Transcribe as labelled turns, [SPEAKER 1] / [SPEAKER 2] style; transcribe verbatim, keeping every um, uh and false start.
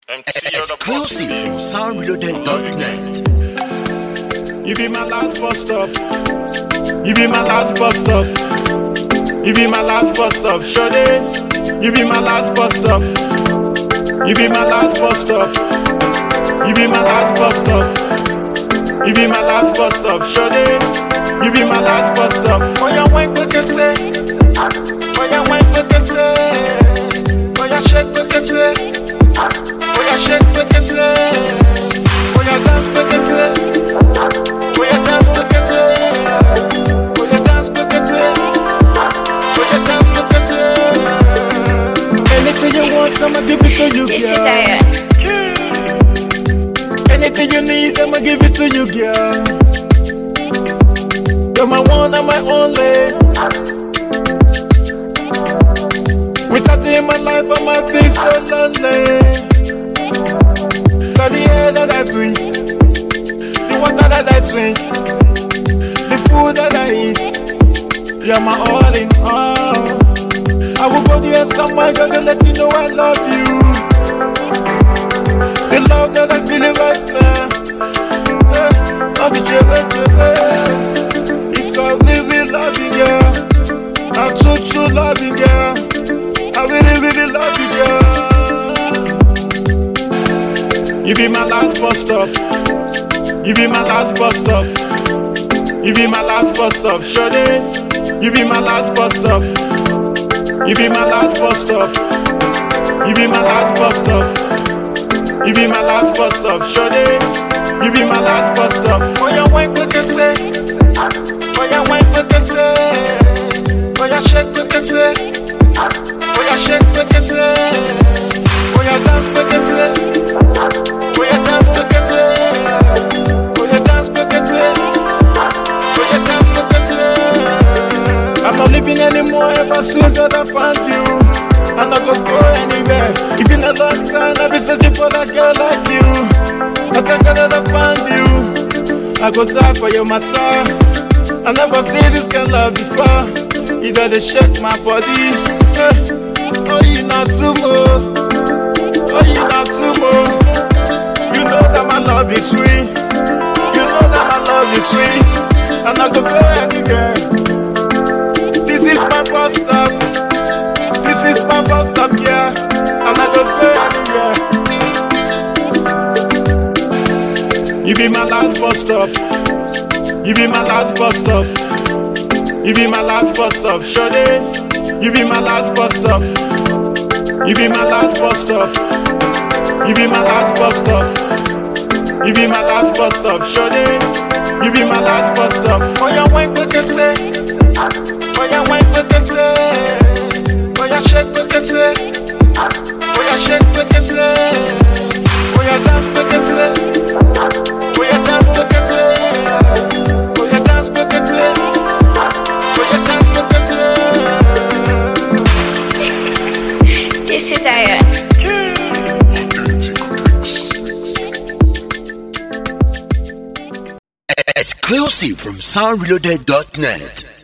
[SPEAKER 1] Exclusive from sound reloaded dot net.
[SPEAKER 2] You be my last bus stop. You be my last bus stop. You be my last bus stop. Shawty, you be my last bus stop. You be my last bus stop. You be my last bus stop. You be my last bus stop. Shawty, you be my last bus stop.
[SPEAKER 3] Oh, you wine pakete. Oh, you wine pakete. Oh, you shake pakete. Oh, you shake pakete. Oh, you dance pakete. Oh, you dance pakete. Oh, you dance pakete. Oh, you dance pakete. Anything you want, I'ma give it to you,
[SPEAKER 4] This
[SPEAKER 3] girl.
[SPEAKER 4] is Aaron.
[SPEAKER 3] Anything you need, I'ma give it to you, girl. You're my one and my only. Without you in my life, I might be so lonely. Got the air that I breathe, the water that I drink, the food that I eat. You're my all in all. I will go the extra mile just to let you know I love you. The love that I feel right now, eh, I'll be jealous, jealous. It's so really loving, girl. I'm true, true loving, girl. I really, really love you, girl.
[SPEAKER 2] You be my last bus stop. You be my last bus stop. You be my last bus stop. Shawty, you be my last bus stop. You be my last bus stop. You be my last bus stop. You be my last bus stop. Shawty, you be my last bus stop.
[SPEAKER 3] Oh, you wine pakete. Oh, you wine pakete. Oh, you shake pakete. Oh, you shake pakete. Oh, you dance pakete. Oh, you dance pakete. Oh, you dance pakete. Oh, you dance pakete. I'm not living anymore ever since that I found you. I'm not gonna go anywhere. It's been a long time, I've been searching for that girl like you. I thank God that I found you. I go die for your matter. I never seen this kind of love before. You gotta shake my body. Yeah. Oh, you not too much. Oh, you not too much. You know that my love is sweet. You know that my love is sweet. I'm not gonna go anywhere. This is my bus stop. This is my bus stop, yeah. I'm not gonna go anywhere.
[SPEAKER 2] You be my last bus stop. You be my last bus stop. You be my last bus stop. Shawty, you be my last bus stop. You be my last bus stop. You be my last bus stop. You be my last bus stop. Shawty, you be my last bus stop.
[SPEAKER 3] Oh, you wine pakete. Oh, you wine pakete. Oh, you shake pakete. Oh, you shake pakete. Oh, you dance pakete. Oh, you dance pakete. Oh, you dance pakete. Oh, you dance pakete.
[SPEAKER 4] This is Aaron.
[SPEAKER 1] Exclusive from sound reloaded dot net.